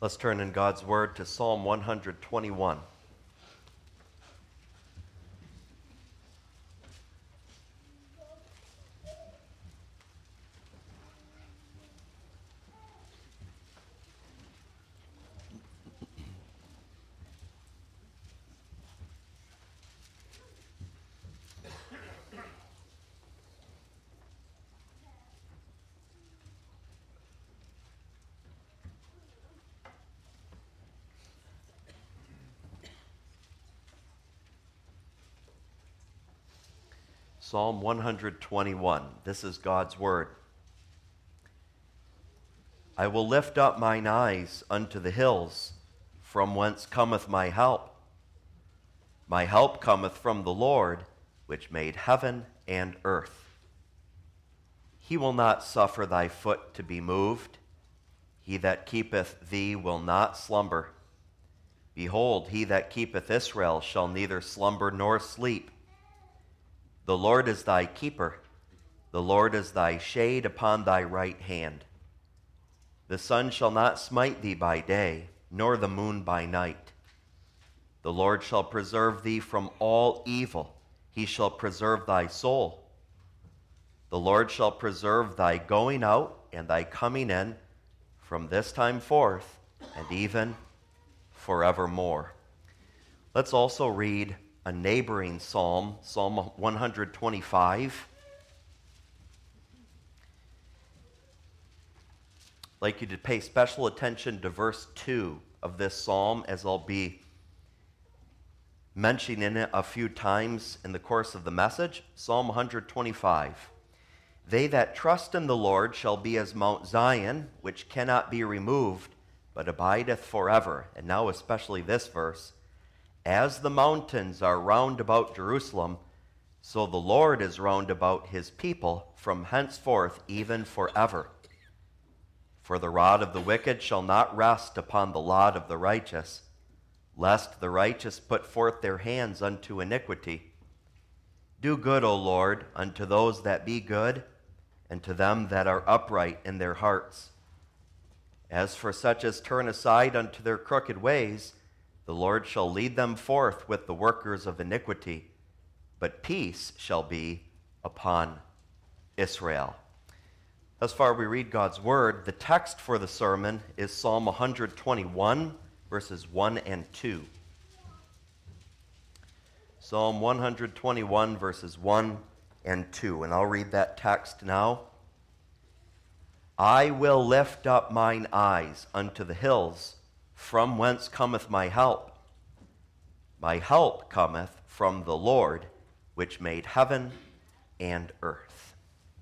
Let's turn in God's Word to Psalm 121. Psalm 121. This is God's Word. I will lift up mine eyes unto the hills, from whence cometh my help. My help cometh from the Lord, which made heaven and earth. He will not suffer thy foot to be moved. He that keepeth thee will not slumber. Behold, he that keepeth Israel shall neither slumber nor sleep. The Lord is thy keeper. The Lord is thy shade upon thy right hand. The sun shall not smite thee by day, nor the moon by night. The Lord shall preserve thee from all evil. He shall preserve thy soul. The Lord shall preserve thy going out and thy coming in from this time forth and even forevermore. Let's also read a neighboring psalm, Psalm 125. I'd like you to pay special attention to verse 2 of this psalm, as I'll be mentioning it a few times in the course of the message. Psalm 125. They that trust in the Lord shall be as Mount Zion, which cannot be removed, but abideth forever. And now especially this verse. As the mountains are round about Jerusalem, so the Lord is round about his people from henceforth even forever. For the rod of the wicked shall not rest upon the lot of the righteous, lest the righteous put forth their hands unto iniquity. Do good, O Lord, unto those that be good, and to them that are upright in their hearts. As for such as turn aside unto their crooked ways, the Lord shall lead them forth with the workers of iniquity, but peace shall be upon Israel. Thus far we read God's Word. The text for the sermon is Psalm 121, verses 1 and 2. Psalm 121, verses 1 and 2. And I'll read that text now. I will lift up mine eyes unto the hills, from whence cometh my help? My help cometh from the Lord, which made heaven and earth.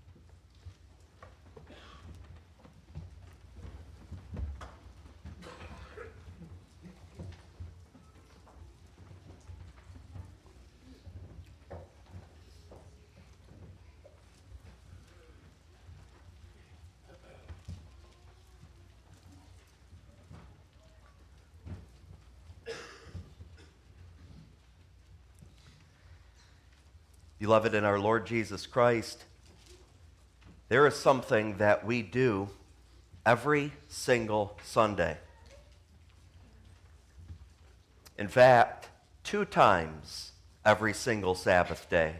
Beloved in our Lord Jesus Christ, there is something that we do every single Sunday. In fact, 2 times every single Sabbath day.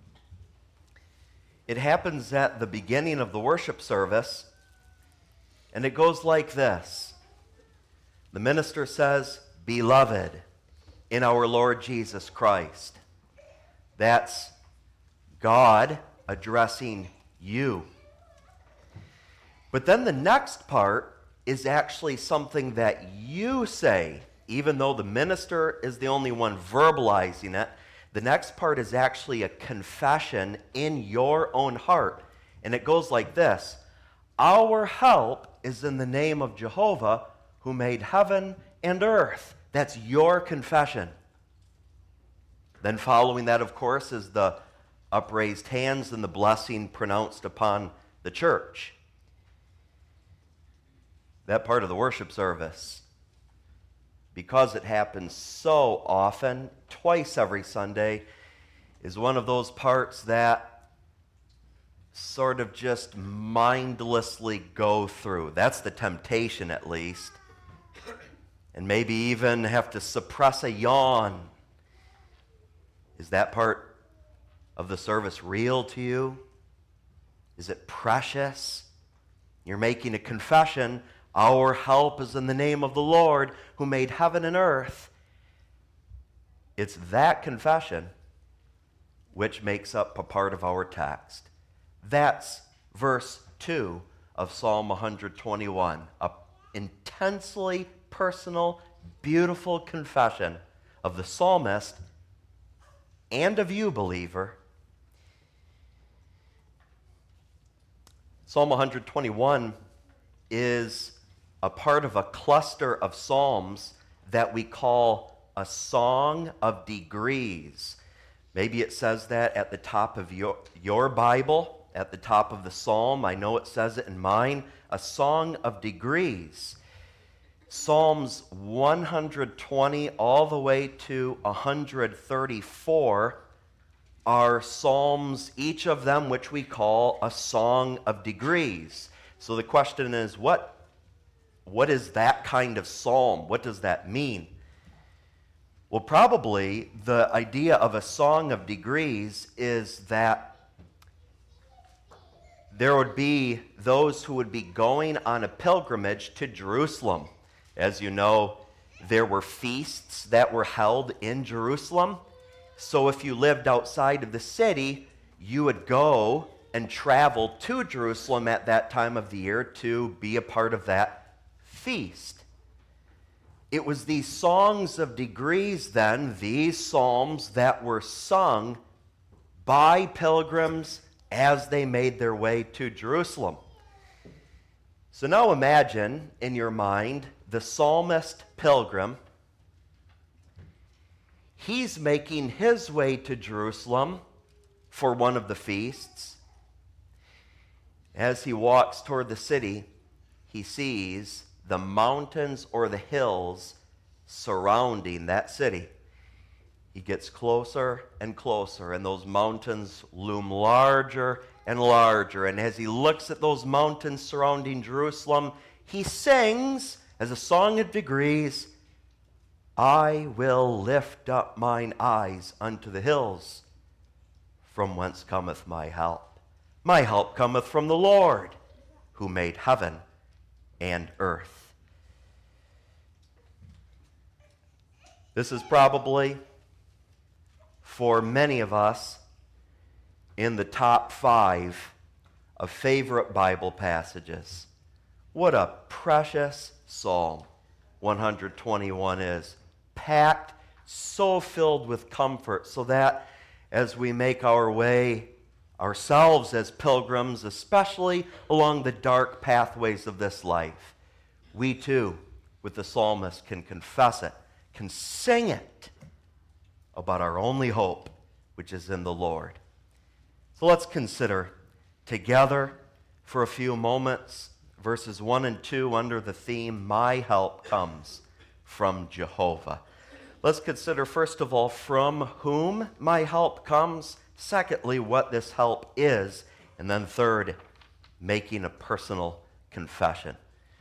It happens at the beginning of the worship service, and it goes like this. The minister says, "Beloved in our Lord Jesus Christ." That's God addressing you. But then the next part is actually something that you say, even though the minister is the only one verbalizing it. The next part is actually a confession in your own heart. And it goes like this: our help is in the name of Jehovah, who made heaven and earth. That's your confession. Then following that, of course, is the upraised hands and the blessing pronounced upon the church. That part of the worship service, because it happens so often, twice every Sunday, is one of those parts that sort of just mindlessly go through. That's the temptation, at least. and maybe even have to suppress a yawn. Is that part of the service real to you? Is it precious? You're making a confession. Our help is in the name of the Lord who made heaven and earth. It's that confession which makes up a part of our text. That's verse 2 of Psalm 121, an intensely personal, beautiful confession of the psalmist and of you, believer. Psalm 121 is a part of a cluster of psalms that we call a song of degrees. Maybe it says that at the top of your Bible, at the top of the psalm. I know it says it in mine, a song of degrees. Psalms 120 all the way to 134 are psalms, each of them which we call a song of degrees. So the question is, what is that kind of psalm? What does that mean? Well, probably the idea of a song of degrees is that there would be those who would be going on a pilgrimage to Jerusalem. As you know, there were feasts that were held in Jerusalem. So if you lived outside of the city, you would go and travel to Jerusalem at that time of the year to be a part of that feast. It was these songs of degrees then, these psalms that were sung by pilgrims as they made their way to Jerusalem. So now imagine in your mind the psalmist pilgrim. He's making his way to Jerusalem for one of the feasts. As he walks toward the city, he sees the mountains or the hills surrounding that city. He gets closer and closer, and those mountains loom larger and larger. And as he looks at those mountains surrounding Jerusalem, he sings, as a song of degrees, I will lift up mine eyes unto the hills, from whence cometh my help. My help cometh from the Lord, who made heaven and earth. This is probably, for many of us, in the top 5 of favorite Bible passages. What a precious psalm 121 is. Packed, so filled with comfort, so that as we make our way ourselves as pilgrims, especially along the dark pathways of this life, we too, with the psalmist, can confess it, can sing it about our only hope, which is in the Lord. So let's consider together for a few moments verses 1 and 2 under the theme, My Help Comes from Jehovah. Let's consider, first of all, from whom my help comes. Secondly, what this help is. And then third, making a personal confession.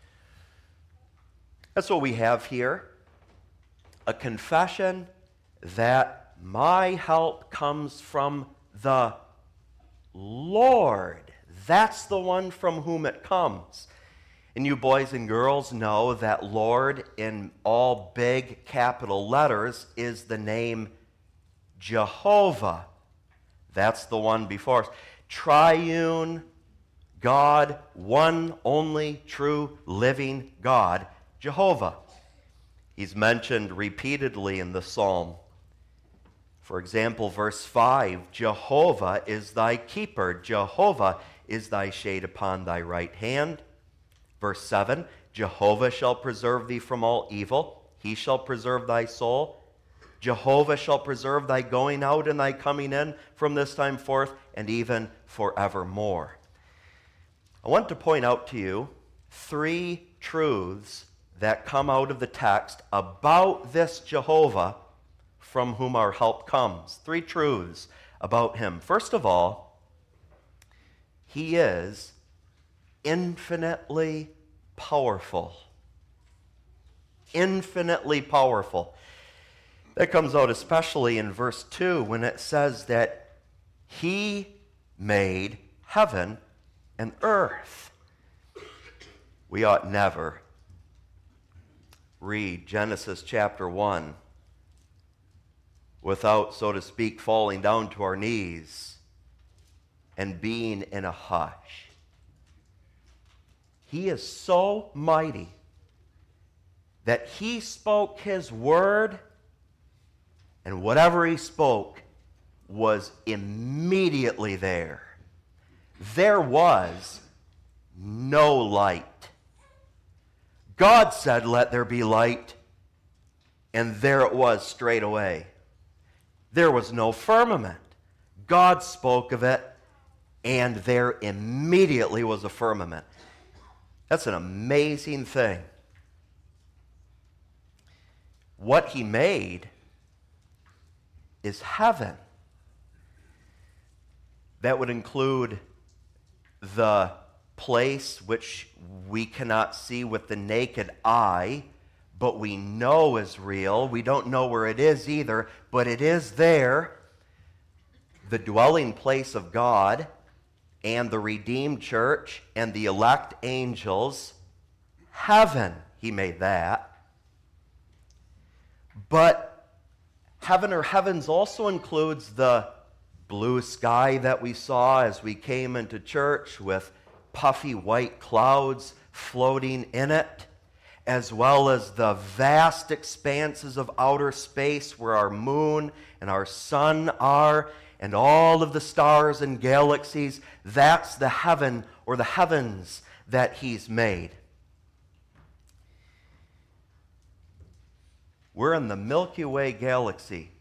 That's what we have here. A confession that my help comes from the Lord. That's the one from whom it comes. And you boys and girls know that Lord, in all big capital letters, is the name Jehovah. That's the one before us. Triune God, one only true living God, Jehovah. He's mentioned repeatedly in the psalm. For example, verse 5, Jehovah is thy keeper. Jehovah is thy shade upon thy right hand. Verse 7, Jehovah shall preserve thee from all evil. He shall preserve thy soul. Jehovah shall preserve thy going out and thy coming in from this time forth and even forevermore. I want to point out to you 3 truths that come out of the text about this Jehovah from whom our help comes. 3 truths about him. First of all, he is infinitely powerful. infinitely powerful. That comes out especially in verse 2 when it says that he made heaven and earth. We ought never read Genesis chapter 1 without, so to speak, falling down to our knees and being in a hush. He is so mighty that he spoke his word, and whatever he spoke was immediately there. There was no light. God said, "Let there be light," and there it was straight away. There was no firmament. God spoke of it, and there immediately was a firmament. That's an amazing thing. What he made is heaven. That would include the place which we cannot see with the naked eye, but we know is real. We don't know where it is either, but it is there. The dwelling place of God and the redeemed church and the elect angels. Heaven, he made that. But heaven or heavens also includes the blue sky that we saw as we came into church with puffy white clouds floating in it, as well as the vast expanses of outer space where our moon and our sun are, and all of the stars and galaxies. That's the heaven or the heavens that he's made. We're in the Milky Way galaxy.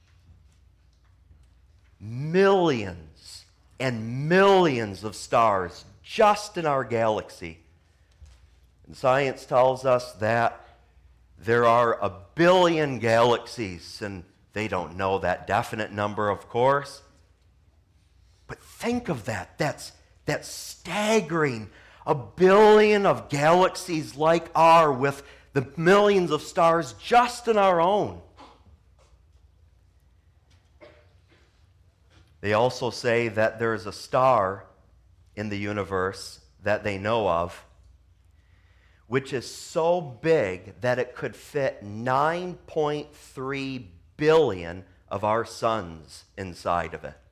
Millions and millions of stars just in our galaxy. And science tells us that there are 1 billion galaxies, and they don't know that definite number, of course. But think of that. That's staggering. 1 billion of galaxies like ours with the millions of stars just in our own. They also say that there is a star in the universe that they know of, which is so big that it could fit 9.3 billion of our suns inside of it.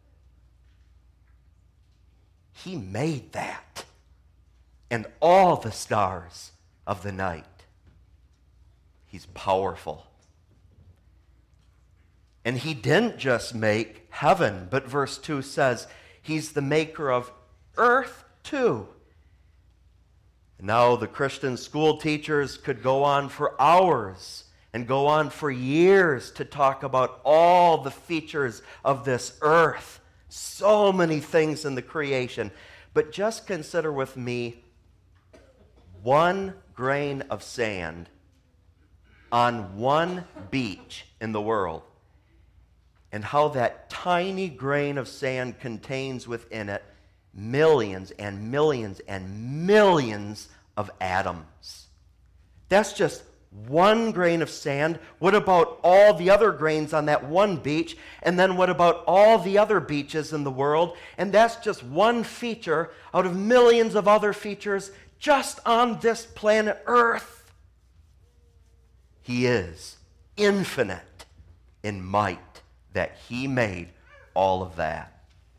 He made that, and all the stars of the night. He's powerful. And he didn't just make heaven, but verse 2 says he's the maker of earth too. Now the Christian school teachers could go on for hours and go on for years to talk about all the features of this earth. So many things in the creation. But just consider with me one grain of sand on one beach in the world, and how that tiny grain of sand contains within it millions and millions and millions of atoms. That's just one grain of sand. What about all the other grains on that one beach? And then what about all the other beaches in the world? And that's just one feature out of millions of other features just on this planet Earth. He is infinite in might, that he made all of that.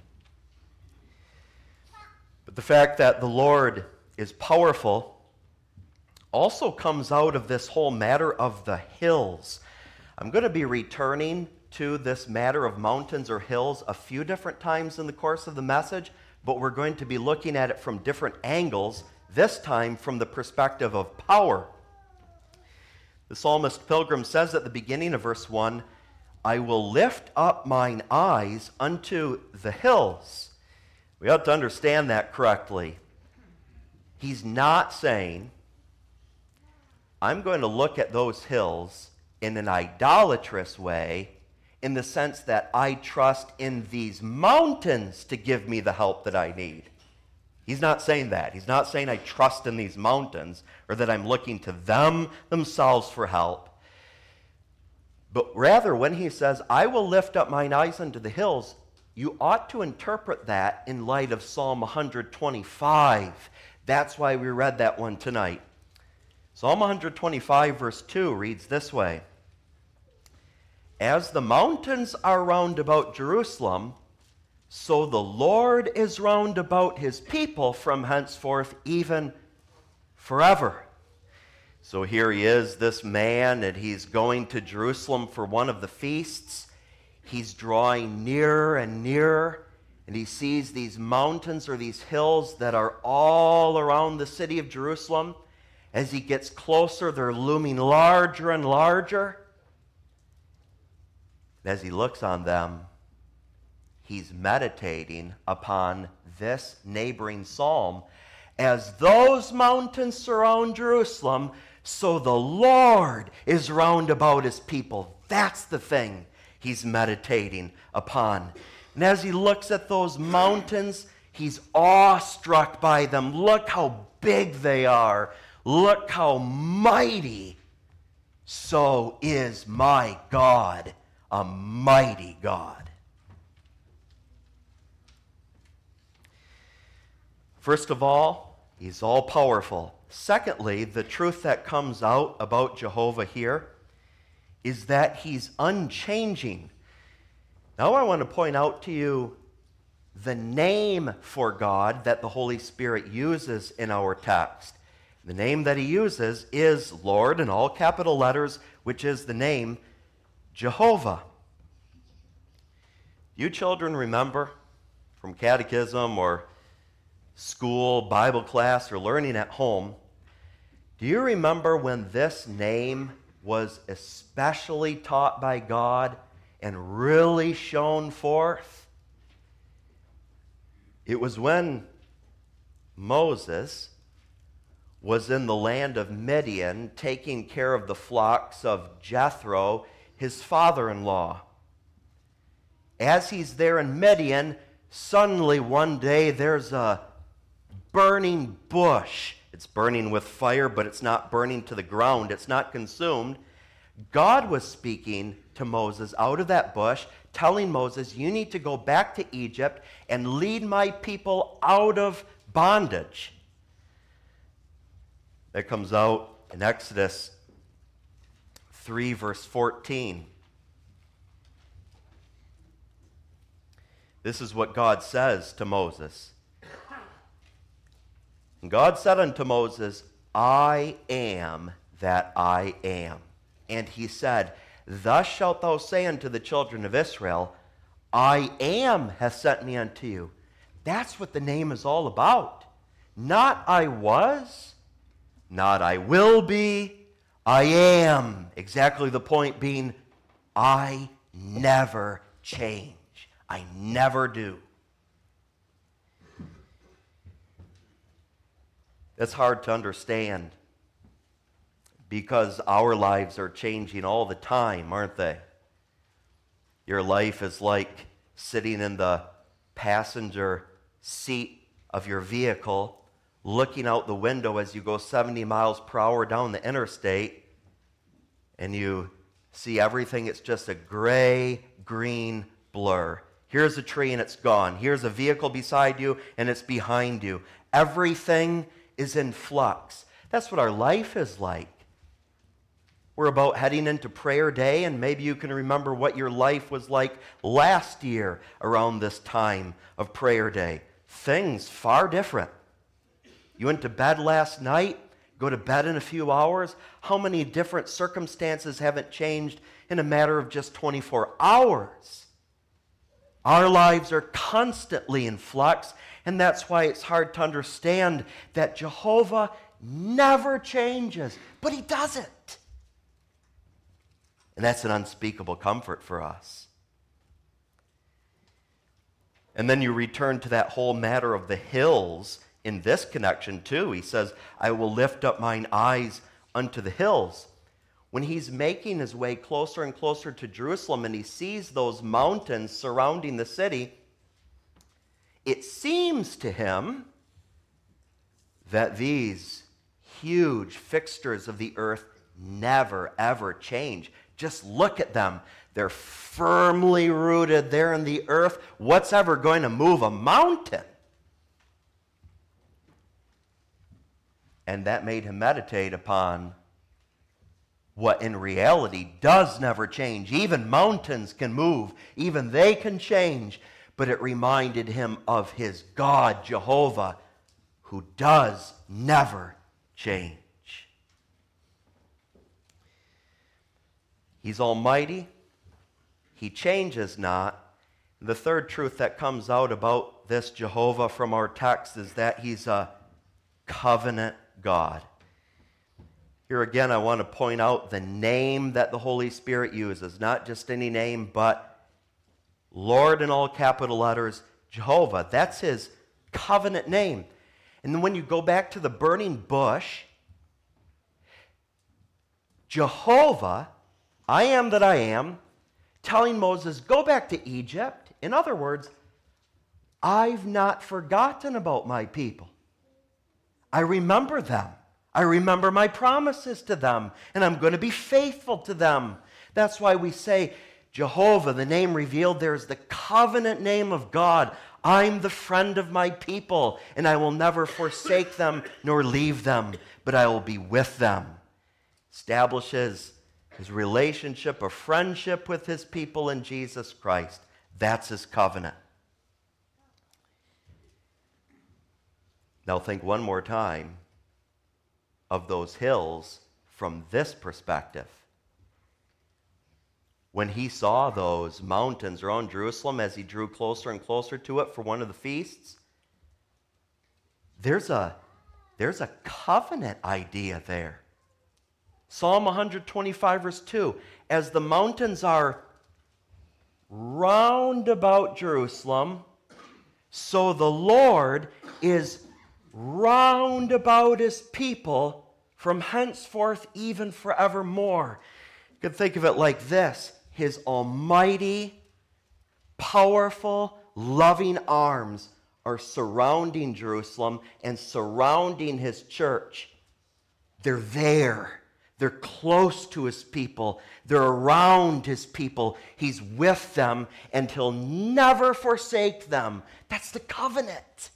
But the fact that the Lord is powerful also comes out of this whole matter of the hills. I'm going to be returning to this matter of mountains or hills a few different times in the course of the message, but we're going to be looking at it from different angles, this time from the perspective of power. The psalmist Pilgrim says at the beginning of verse 1, "I will lift up mine eyes unto the hills." We ought to understand that correctly. He's not saying, I'm going to look at those hills in an idolatrous way, in the sense that I trust in these mountains to give me the help that I need. He's not saying that. He's not saying I trust in these mountains or that I'm looking to them themselves for help. But rather, when he says, I will lift up mine eyes unto the hills, you ought to interpret that in light of Psalm 125. That's why we read that one tonight. Psalm 125, verse 2 reads this way: As the mountains are round about Jerusalem, so the Lord is round about his people from henceforth, even forever. So here he is, this man, and he's going to Jerusalem for one of the feasts. He's drawing nearer and nearer, and he sees these mountains or these hills that are all around the city of Jerusalem. As he gets closer, they're looming larger and larger. And as he looks on them, he's meditating upon this neighboring psalm. As those mountains surround Jerusalem, so the Lord is round about his people. That's the thing he's meditating upon. And as he looks at those mountains, he's awestruck by them. Look how big they are. Look how mighty. So is my God, a mighty God. First of all, he's all-powerful. Secondly, the truth that comes out about Jehovah here is that he's unchanging. Now I want to point out to you the name for God that the Holy Spirit uses in our text. The name that he uses is Lord in all capital letters, which is the name Jehovah. You children remember from catechism or school, Bible class, or learning at home, do you remember when this name was especially taught by God and really shone forth? It was when Moses was in the land of Midian taking care of the flocks of Jethro, his father-in-law. As he's there in Midian, suddenly one day there's a burning bush. It's burning with fire, but it's not burning to the ground. It's not consumed. God was speaking to Moses out of that bush, telling Moses, you need to go back to Egypt and lead my people out of bondage. That comes out in Exodus 3, verse 14. This is what God says to Moses. And God said unto Moses, I am that I am. And he said, Thus shalt thou say unto the children of Israel, I am hath sent me unto you. That's what the name is all about. Not I was, not I will be, I am. Exactly the point being, I never change. I never do. That's hard to understand because our lives are changing all the time, aren't they? Your life is like sitting in the passenger seat of your vehicle, looking out the window as you go 70 miles per hour down the interstate, and you see everything. It's just a gray-green blur. Here's a tree and it's gone. Here's a vehicle beside you and it's behind you. Everything is in flux. That's what our life is like. We're about heading into prayer day, and maybe you can remember what your life was like last year around this time of prayer day. Things far different. You went to bed last night, go to bed in a few hours. How many different circumstances haven't changed in a matter of just 24 hours? Our lives are constantly in flux, and that's why it's hard to understand that Jehovah never changes, but he doesn't. And that's an unspeakable comfort for us. And then you return to that whole matter of the hills in this connection too. He says, I will lift up mine eyes unto the hills. When he's making his way closer and closer to Jerusalem and he sees those mountains surrounding the city, it seems to him that these huge fixtures of the earth never, ever change. Just look at them. They're firmly rooted there in the earth. What's ever going to move a mountain? And that made him meditate upon what in reality does never change. Even mountains can move. Even they can change. But it reminded him of his God, Jehovah, who does never change. He's almighty. He changes not. The third truth that comes out about this Jehovah from our text is that he's a covenant God. Here again, I want to point out the name that the Holy Spirit uses. Not just any name, but Lord in all capital letters, Jehovah. That's his covenant name. And then when you go back to the burning bush, Jehovah, I am that I am, telling Moses, go back to Egypt. In other words, I've not forgotten about my people. I remember them. I remember my promises to them, and I'm going to be faithful to them. That's why we say Jehovah, the name revealed there, is the covenant name of God. I'm the friend of my people, and I will never forsake them nor leave them, but I will be with them. Establishes his relationship of friendship with his people in Jesus Christ. That's his covenant. Now think one more time of those hills from this perspective. When he saw those mountains around Jerusalem as he drew closer and closer to it for one of the feasts, there's a covenant idea there. Psalm 125 verse 2, as the mountains are round about Jerusalem, so the Lord is round about his people from henceforth even forevermore. You can think of it like this. His almighty, powerful, loving arms are surrounding Jerusalem and surrounding his church. They're there. They're close to his people. They're around his people. He's with them, and he'll never forsake them. That's the covenant.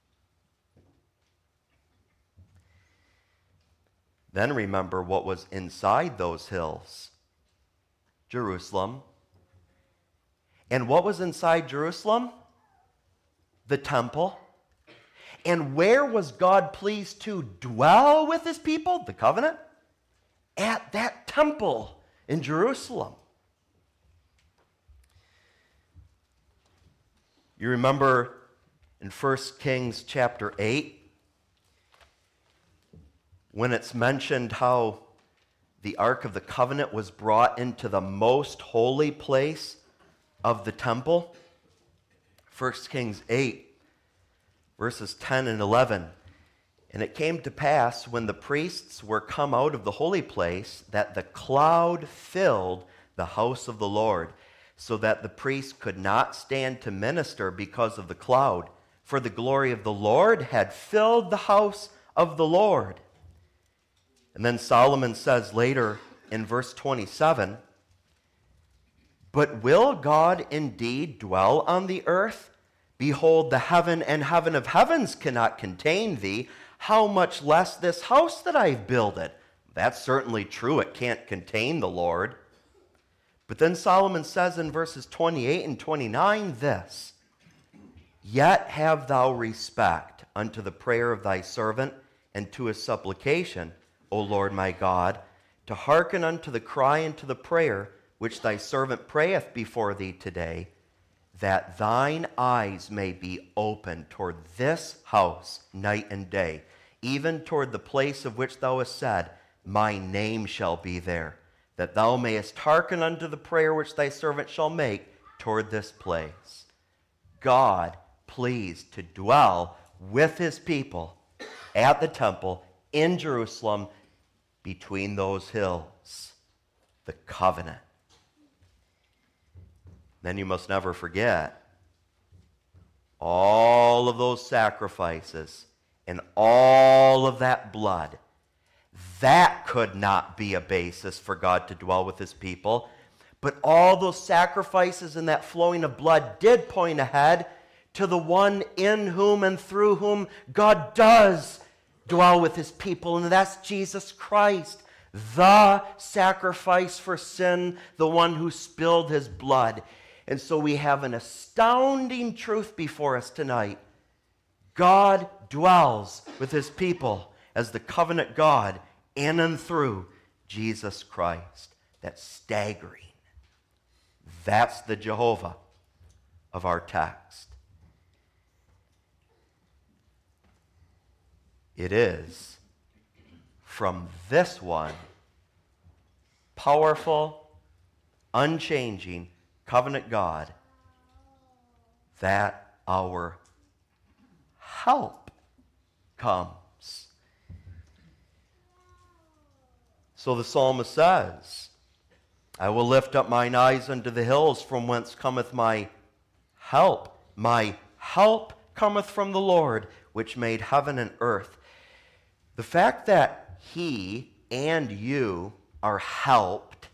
Then remember what was inside those hills. Jerusalem. And what was inside Jerusalem? The temple. And where was God pleased to dwell with his people? The covenant? At that temple in Jerusalem. You remember in 1 Kings chapter 8, when it's mentioned how the Ark of the Covenant was brought into the most holy place of the temple. 1 Kings 8, verses 10 and 11. And it came to pass, when the priests were come out of the holy place, that the cloud filled the house of the Lord, so that the priests could not stand to minister because of the cloud. For the glory of the Lord had filled the house of the Lord. And then Solomon says later in verse 27, but will God indeed dwell on the earth? Behold, the heaven and heaven of heavens cannot contain thee. How much less this house that I've builded? That's certainly true. It can't contain the Lord. But then Solomon says in verses 28 and 29 this, yet have thou respect unto the prayer of thy servant and to his supplication, O Lord my God, to hearken unto the cry and to the prayer which thy servant prayeth before thee today, that thine eyes may be open toward this house night and day, even toward the place of which thou hast said, my name shall be there, that thou mayest hearken unto the prayer which thy servant shall make toward this place. God pleased to dwell with his people at the temple in Jerusalem between those hills, the covenant. Then you must never forget all of those sacrifices and all of that blood, that could not be a basis for God to dwell with his people. But all those sacrifices and that flowing of blood did point ahead to the one in whom and through whom God does dwell with his people, and that's Jesus Christ, the sacrifice for sin, the one who spilled his blood. And so we have an astounding truth before us tonight. God dwells with his people as the covenant God in and through Jesus Christ. That's staggering. That's the Jehovah of our text. It is from this one, powerful, unchanging, covenant God, that our help comes. So the psalmist says, I will lift up mine eyes unto the hills, from whence cometh my help. My help cometh from the Lord, which made heaven and earth. The fact that he and you are helped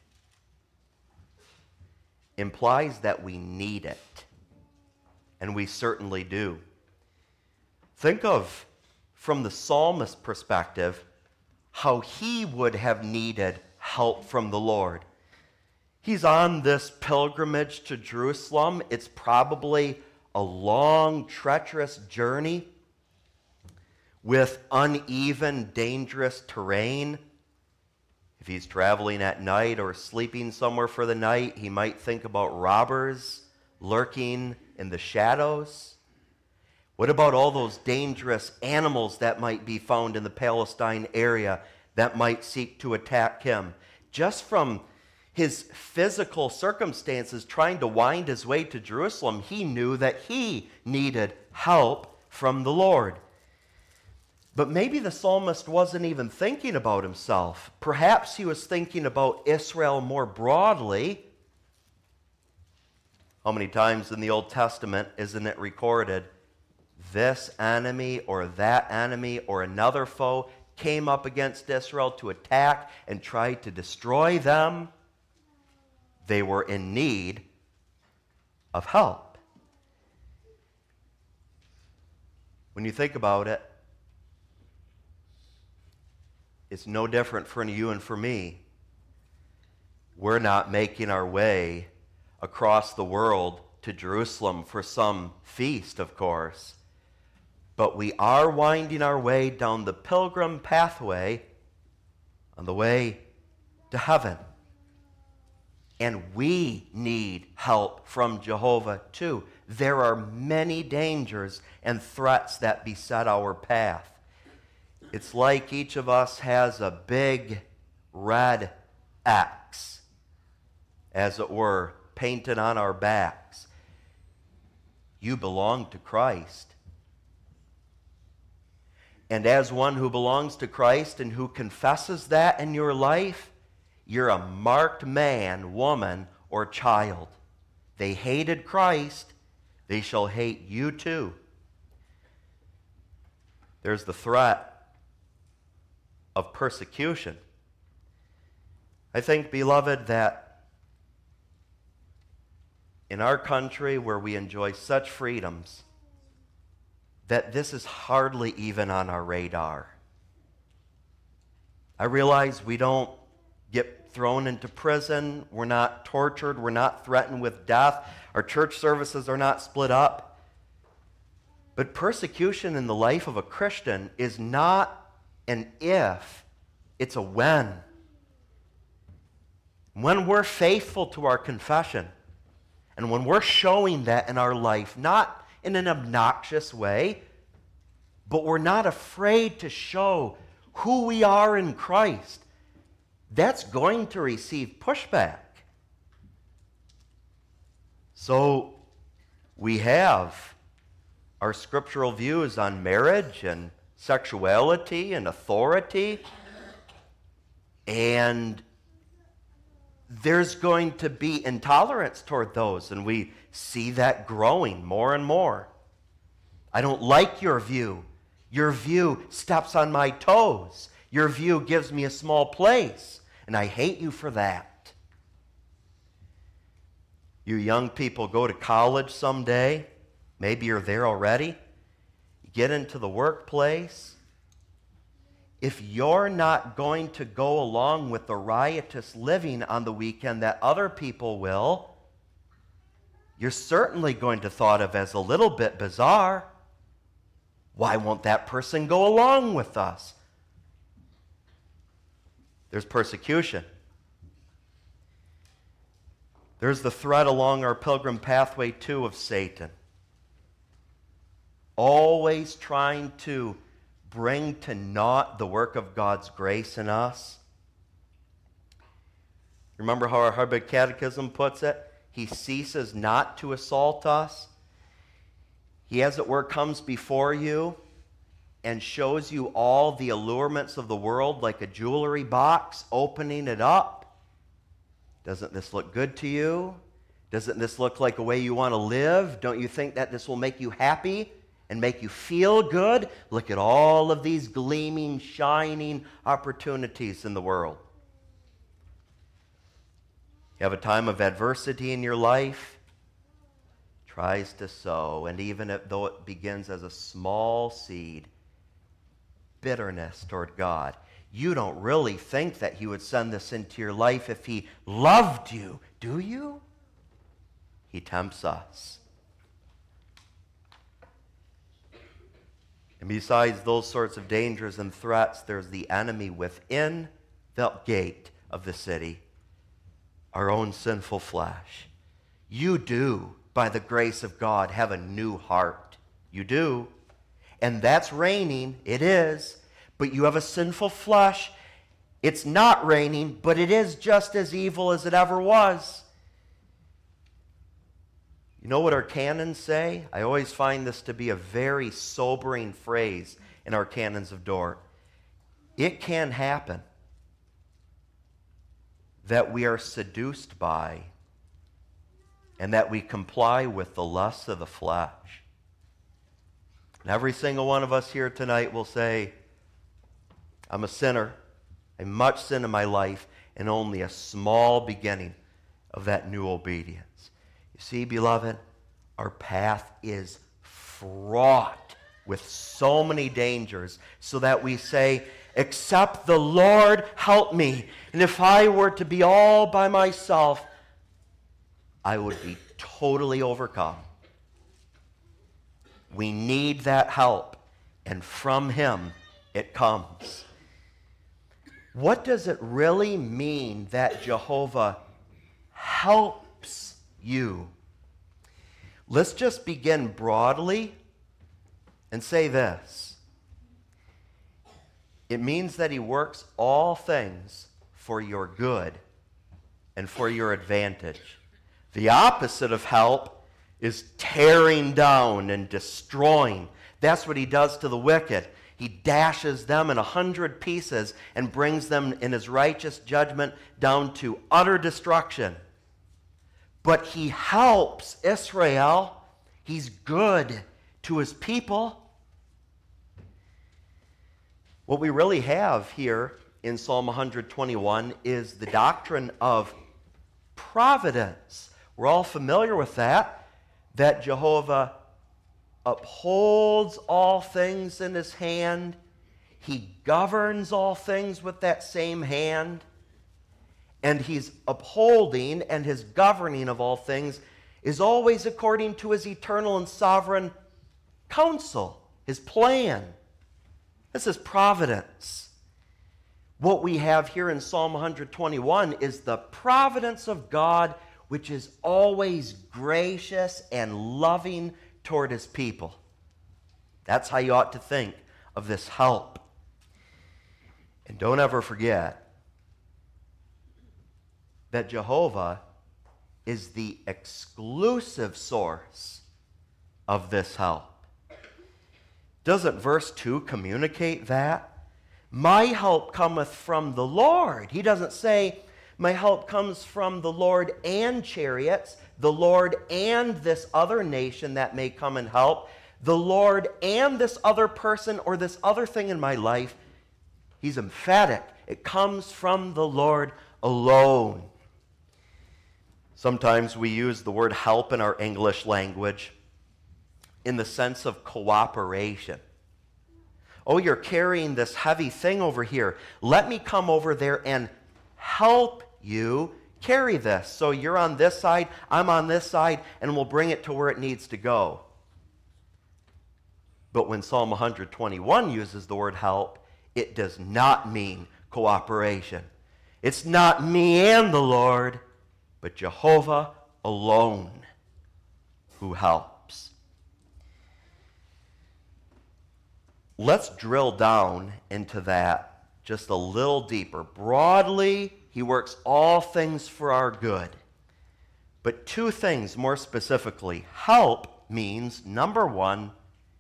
implies that we need it. And we certainly do. Think of, from the psalmist's perspective, how he would have needed help from the Lord. He's on this pilgrimage to Jerusalem. It's probably a long, treacherous journey with uneven, dangerous terrain. If he's traveling at night or sleeping somewhere for the night, he might think about robbers lurking in the shadows. What about all those dangerous animals that might be found in the Palestine area that might seek to attack him? Just from his physical circumstances trying to wind his way to Jerusalem, he knew that he needed help from the Lord. But maybe the psalmist wasn't even thinking about himself. Perhaps he was thinking about Israel more broadly. How many times in the Old Testament isn't it recorded, this enemy or that enemy or another foe came up against Israel to attack and try to destroy them? They were in need of help. When you think about it, it's no different for you and for me. We're not making our way across the world to Jerusalem for some feast, of course, but we are winding our way down the pilgrim pathway on the way to heaven. And we need help from Jehovah too. There are many dangers and threats that beset our path. It's like each of us has a big red X, as it were, painted on our backs. You belong to Christ. And as one who belongs to Christ and who confesses that in your life, you're a marked man, woman, or child. They hated Christ, they shall hate you too. There's the threat of persecution. I think, beloved, that in our country where we enjoy such freedoms, that this is hardly even on our radar. I realize we don't get thrown into prison, we're not tortured, we're not threatened with death, our church services are not split up. But persecution in the life of a Christian is not an if, it's a when. When we're faithful to our confession, and when we're showing that in our life, not in an obnoxious way, but we're not afraid to show who we are in Christ, that's going to receive pushback. So we have our scriptural views on marriage and sexuality and authority, and there's going to be intolerance toward those, and we see that growing more and more. I don't like your view. Your view steps on my toes. Your view gives me a small place, and I hate you for that. You young people go to college someday. Maybe you're there already. You get into the workplace. If you're not going to go along with the riotous living on the weekend that other people will, you're certainly going to be thought of as a little bit bizarre. Why won't that person go along with us? There's persecution. There's the thread along our pilgrim pathway, too, of Satan. Always trying to bring to naught the work of God's grace in us. Remember how our Heidelberg Catechism puts it? He ceases not to assault us. He, as it were, comes before you and shows you all the allurements of the world like a jewelry box, opening it up. Doesn't this look good to you? Doesn't this look like a way you want to live? Don't you think that this will make you happy and make you feel good? Look at all of these gleaming, shining opportunities in the world. You have a time of adversity in your life, tries to sow, and even though it begins as a small seed, bitterness toward God. You don't really think that He would send this into your life if He loved you, do you? He tempts us. And besides those sorts of dangers and threats, there's the enemy within the gate of the city, our own sinful flesh. You do, by the grace of God, have a new heart. You do. And that's reigning. It is. But you have a sinful flesh. It's not reigning, but it is just as evil as it ever was. You know what our canons say? I always find this to be a very sobering phrase in our canons of Dort. It can happen that we are seduced by and that we comply with the lusts of the flesh. And every single one of us here tonight will say, I'm a sinner. I have much sin in my life and only a small beginning of that new obedience. You see, beloved, our path is fraught with so many dangers so that we say, except the Lord help me. And if I were to be all by myself, I would be totally overcome. We need that help, and from Him it comes. What does it really mean that Jehovah helps you? Let's just begin broadly and say this. It means that He works all things for your good and for your advantage. The opposite of help is tearing down and destroying. That's what He does to the wicked. He dashes them in 100 pieces and brings them in His righteous judgment down to utter destruction. But He helps Israel. He's good to His people. What we really have here in Psalm 121 is the doctrine of providence. We're all familiar with that Jehovah upholds all things in His hand. He governs all things with that same hand. And He's upholding and His governing of all things is always according to His eternal and sovereign counsel, His plan. This is providence. What we have here in Psalm 121 is the providence of God, which is always gracious and loving toward His people. That's how you ought to think of this help. And don't ever forget that Jehovah is the exclusive source of this help. Doesn't verse 2 communicate that? My help cometh from the Lord. He doesn't say, my help comes from the Lord and chariots, the Lord and this other nation that may come and help. the Lord and this other person or this other thing in my life, he's emphatic. It comes from the Lord alone. Sometimes we use the word help in our English language in the sense of cooperation. Oh, you're carrying this heavy thing over here. Let me come over there and help you carry this. So you're on this side, I'm on this side, and we'll bring it to where it needs to go. But when Psalm 121 uses the word help, it does not mean cooperation. It's not me and the Lord, but Jehovah alone who helps. Let's drill down into that just a little deeper. Broadly, he works all things for our good. But two things more specifically. Help means, number one,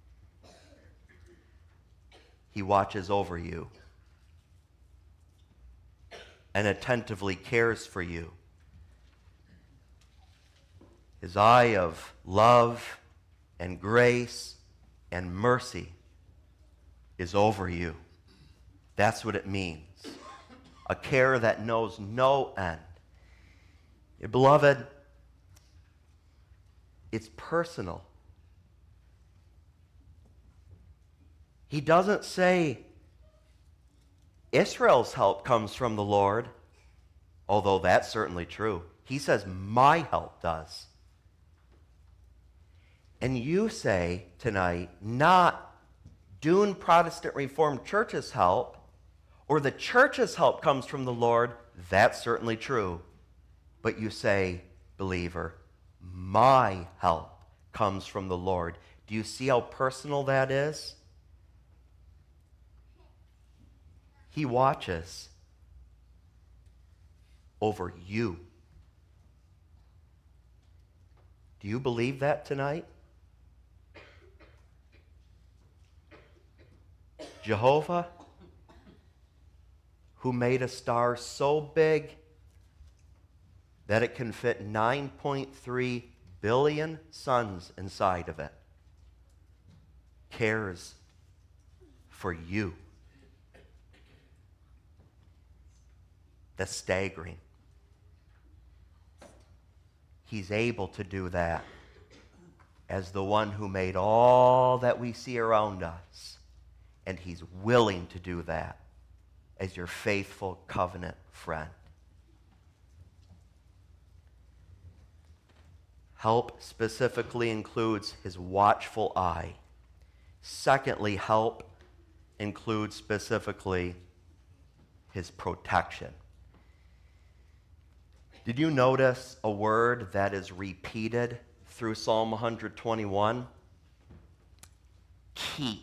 he watches over you and attentively cares for you. His eye of love and grace and mercy is over you. That's what it means. A care that knows no end. Beloved, it's personal. He doesn't say Israel's help comes from the Lord, although that's certainly true. He says my help does. And you say tonight, not Dune Protestant Reformed Church's help or the church's help comes from the Lord. That's certainly true. But you say, believer, my help comes from the Lord. Do you see how personal that is? He watches over you. Do you believe that tonight? Jehovah, who made a star so big that it can fit 9.3 billion suns inside of it, cares for you. That's staggering. He's able to do that as the one who made all that we see around us. And he's willing to do that as your faithful covenant friend. Help specifically includes his watchful eye. Secondly, help includes specifically his protection. Did you notice a word that is repeated through Psalm 121? Keep.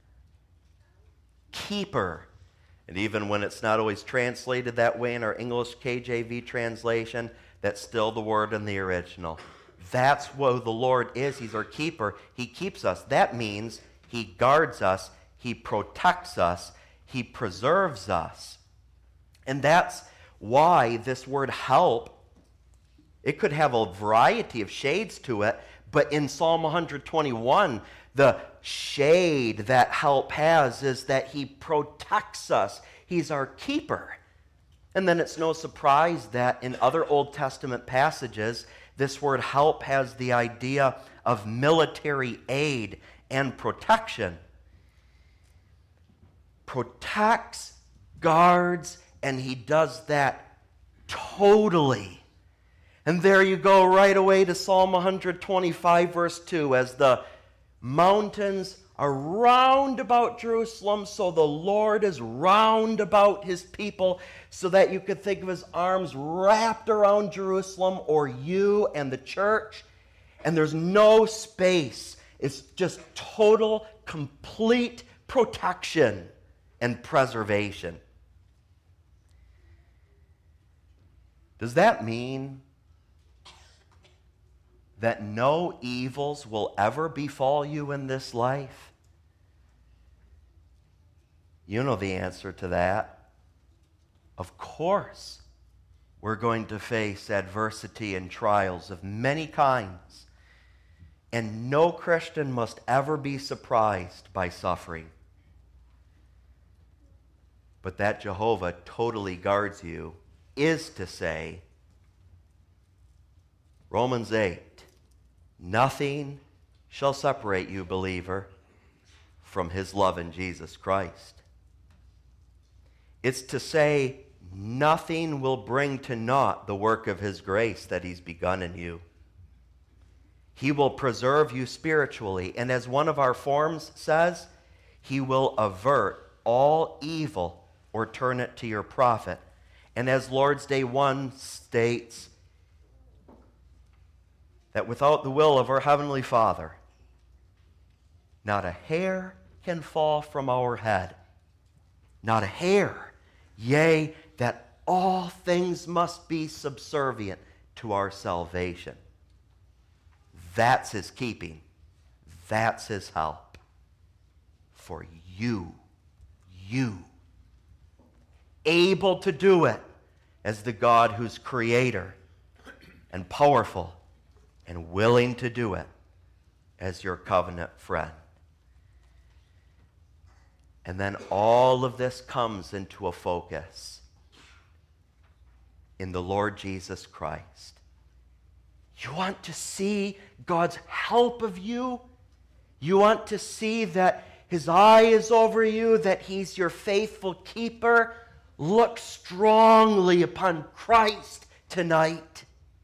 Keeper. And even when it's not always translated that way in our English KJV translation, that's still the word in the original. That's what the Lord is. He's our keeper. He keeps us. That means he guards us, he protects us, he preserves us. And that's why this word help, it could have a variety of shades to it, but in Psalm 121, the shade that help has is that he protects us. He's our keeper. And then it's no surprise that in other Old Testament passages, this word help has the idea of military aid and protection. Protects, guards, and he does that totally. And there you go right away to Psalm 125, verse 2, as the mountains are round about Jerusalem, so the Lord is round about his people, so that you could think of his arms wrapped around Jerusalem or you and the church, and there's no space. It's just total, complete protection and preservation. Does that mean that no evils will ever befall you in this life? You know the answer to that. Of course, we're going to face adversity and trials of many kinds. And no Christian must ever be surprised by suffering. But that Jehovah totally guards you is to say, Romans 8, nothing shall separate you, believer, from his love in Jesus Christ. It's to say, nothing will bring to naught the work of his grace that he's begun in you. He will preserve you spiritually, and as one of our forms says, he will avert all evil or turn it to your profit. And as Lord's Day 1 states, that without the will of our Heavenly Father, not a hair can fall from our head. Not a hair. Yea, that all things must be subservient to our salvation. That's his keeping. That's his help. For you. Able to do it as the God who's creator and powerful and willing to do it as your covenant friend. And then all of this comes into a focus in the Lord Jesus Christ. You want to see God's help of you? You want to see that his eye is over you, that he's your faithful keeper? Look strongly upon Christ tonight.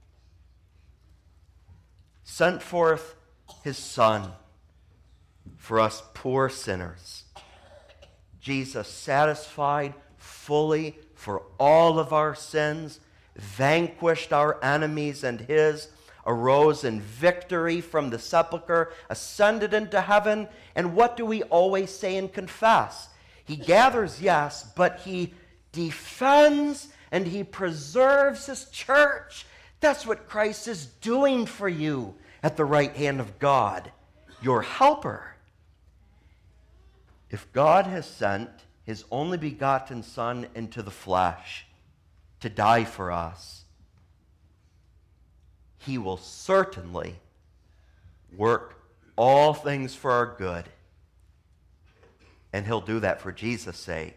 Sent forth his Son for us poor sinners. Jesus satisfied fully for all of our sins, vanquished our enemies and his, arose in victory from the sepulchre, ascended into heaven. And what do we always say and confess? He gathers, yes, but he defends and he preserves his church. That's what Christ is doing for you at the right hand of God, your helper. If God has sent his only begotten Son into the flesh to die for us, he will certainly work all things for our good. And he'll do that for Jesus' sake.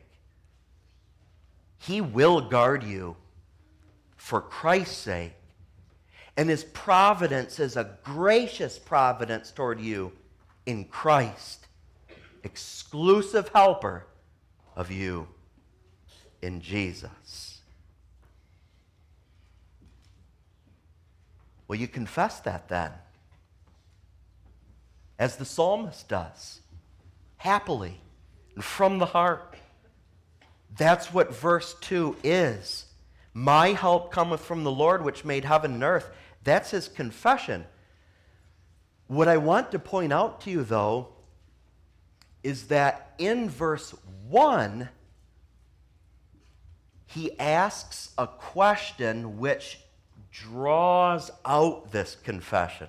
He will guard you for Christ's sake. And his providence is a gracious providence toward you in Christ. Exclusive helper of you in Jesus. Will you confess that then? As the psalmist does, happily and from the heart. That's what verse 2 is. My help cometh from the Lord, which made heaven and earth. That's his confession. What I want to point out to you, though, is that in verse 1, he asks a question which draws out this confession.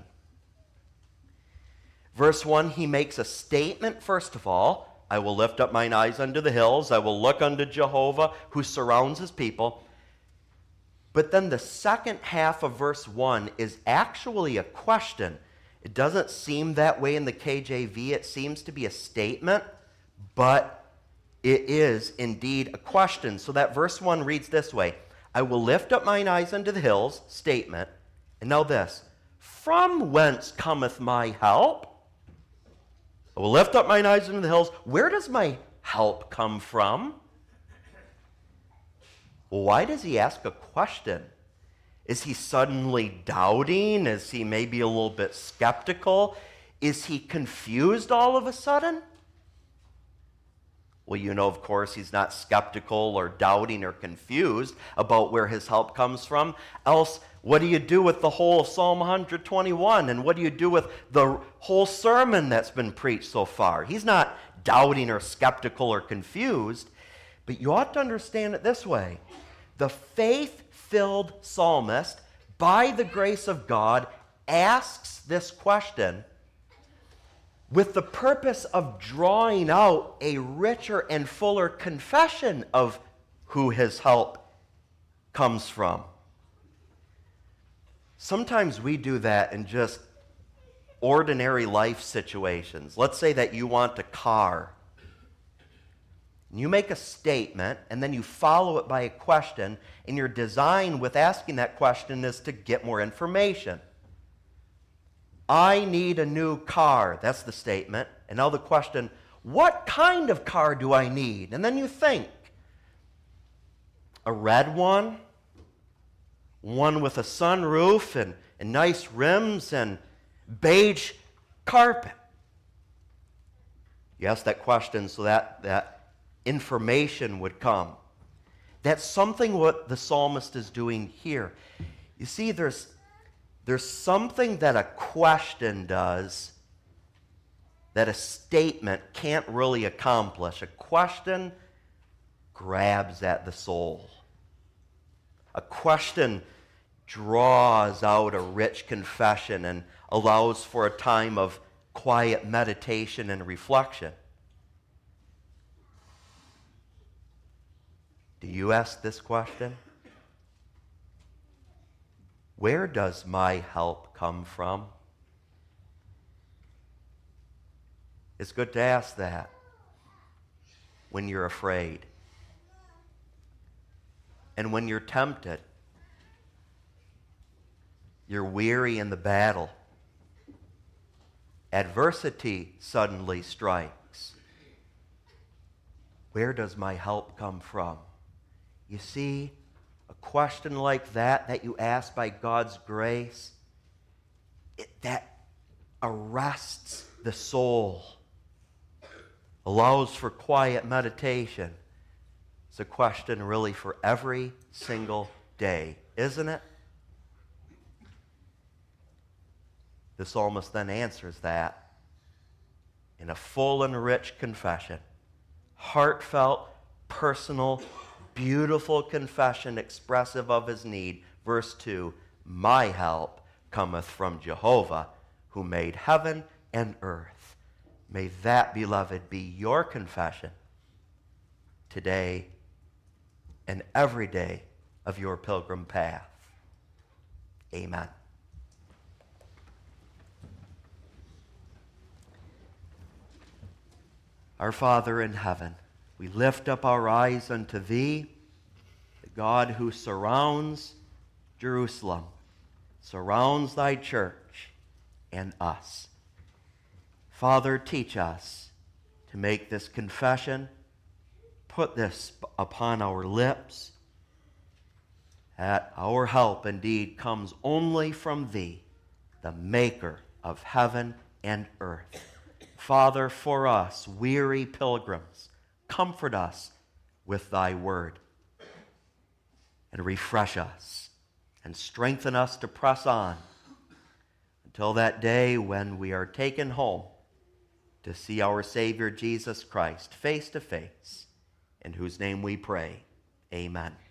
Verse 1, he makes a statement, first of all. I will lift up mine eyes unto the hills. I will look unto Jehovah, who surrounds his people. But then the second half of verse 1 is actually a question. It doesn't seem that way in the KJV. It seems to be a statement, but it is indeed a question. So that verse 1 reads this way. I will lift up mine eyes unto the hills, statement. And now this, from whence cometh my help? I will lift up mine eyes unto the hills. Where does my help come from? Well, why does he ask a question? Is he suddenly doubting? Is he maybe a little bit skeptical? Is he confused all of a sudden? Well, you know, of course, he's not skeptical or doubting or confused about where his help comes from. Else, what do you do with the whole of Psalm 121? And what do you do with the whole sermon that's been preached so far? He's not doubting or skeptical or confused, but you ought to understand it this way. The faith-filled psalmist, by the grace of God, asks this question with the purpose of drawing out a richer and fuller confession of who his help comes from. Sometimes we do that and just ordinary life situations. Let's say that you want a car. You make a statement, and then you follow it by a question, and your design with asking that question is to get more information. I need a new car. That's the statement. And now the question, what kind of car do I need? And then you think, a red one? One with a sunroof and nice rims and beige carpet? You ask that question so that information would come. That's something what the psalmist is doing here. You see, there's something that a question does that a statement can't really accomplish. A question grabs at the soul. A question draws out a rich confession and allows for a time of quiet meditation and reflection. Do you ask this question? Where does my help come from? It's good to ask that when you're afraid and when you're tempted, you're weary in the battle, adversity suddenly strikes. Where does my help come from? You see, a question like that you ask by God's grace, that arrests the soul, allows for quiet meditation. It's a question really for every single day, isn't it? The psalmist then answers that in a full and rich confession, heartfelt, personal, beautiful confession expressive of his need. Verse 2, my help cometh from Jehovah, who made heaven and earth. May that, beloved, be your confession today and every day of your pilgrim path. Amen. Our Father in heaven, we lift up our eyes unto Thee, the God who surrounds Jerusalem, surrounds Thy church and us. Father, teach us to make this confession, put this upon our lips, that our help indeed comes only from Thee, the Maker of heaven and earth. Father, for us, weary pilgrims, comfort us with Thy word and refresh us and strengthen us to press on until that day when we are taken home to see our Savior Jesus Christ face to face, in whose name we pray. Amen.